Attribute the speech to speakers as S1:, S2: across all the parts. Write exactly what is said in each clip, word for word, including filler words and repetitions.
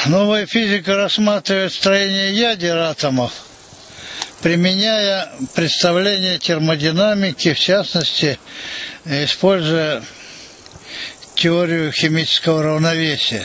S1: Новая физика рассматривает строение ядер атомов, применяя представление термодинамики, в частности, используя теорию химического равновесия.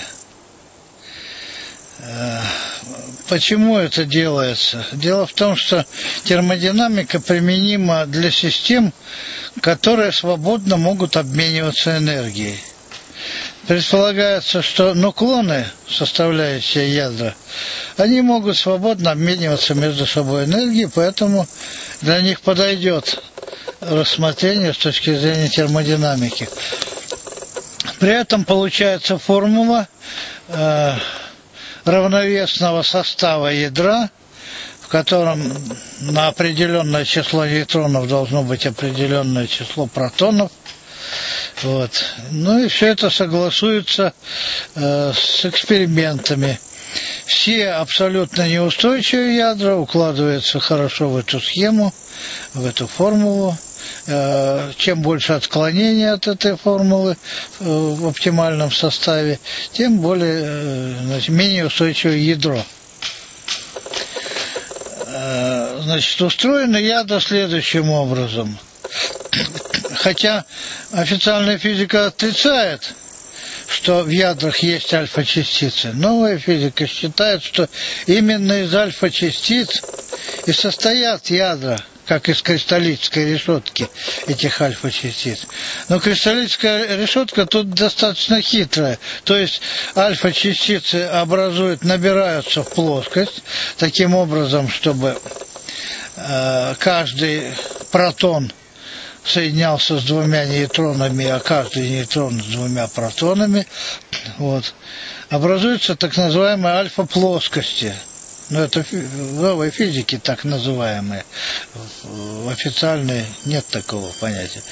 S1: Почему это делается? Дело в том, что термодинамика применима для систем, которые свободно могут обмениваться энергией. Предполагается, что нуклоны, составляющие ядра, они могут свободно обмениваться между собой энергией, поэтому для них подойдет рассмотрение с точки зрения термодинамики. При этом получается формула э, равновесного состава ядра, в котором на определенное число нейтронов должно быть определенное число протонов. Вот. Ну и все это согласуется э, с экспериментами. Все абсолютно неустойчивые ядра укладываются хорошо в эту схему, в эту формулу. Э, чем больше отклонений от этой формулы э, в оптимальном составе, тем более, э, значит, менее устойчивое ядро. Э, значит, устроены ядра следующим образом. Хотя официальная физика отрицает, что в ядрах есть альфа-частицы, новая физика считает, что именно из альфа-частиц и состоят ядра, как из кристаллической решетки этих альфа-частиц. Но кристаллическая решетка тут достаточно хитрая. То есть альфа-частицы образуют, набираются в плоскость, таким образом, чтобы э, каждый протон соединялся с двумя нейтронами, а каждый нейтрон с двумя протонами. Вот. Образуются так называемые альфа-плоскости. Но это в новой физике так называемые. В официальной нет такого понятия.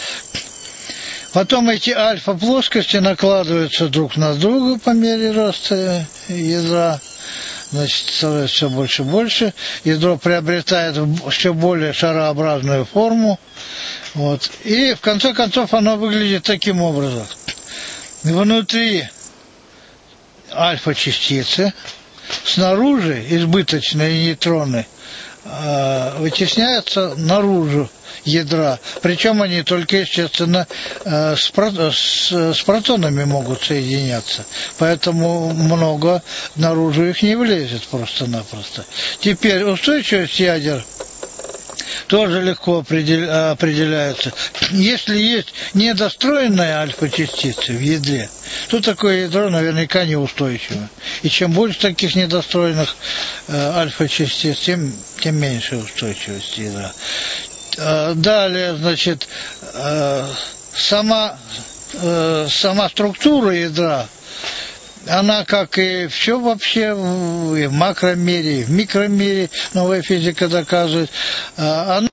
S1: Потом эти альфа-плоскости накладываются друг на друга по мере роста ядра. Значит, становится все больше и больше. Ядро приобретает все более шарообразную форму. Вот. И в конце концов оно выглядит таким образом. Внутри альфа-частицы, снаружи избыточные нейтроны э, вытесняются наружу ядра. Причем они только, естественно, э, с, про, с, с протонами могут соединяться. Поэтому много наружу их не влезет просто-напросто. Теперь устойчивость ядер тоже легко определяется. Если есть недостроенные альфа-частицы в ядре, то такое ядро наверняка неустойчиво. И чем больше таких недостроенных э, альфа-частиц, тем, тем меньше устойчивость ядра. Э, далее, значит, э, сама, э, сама структура ядра, она, как и все вообще, и в макромире, и в микромире, новая физика доказывает, она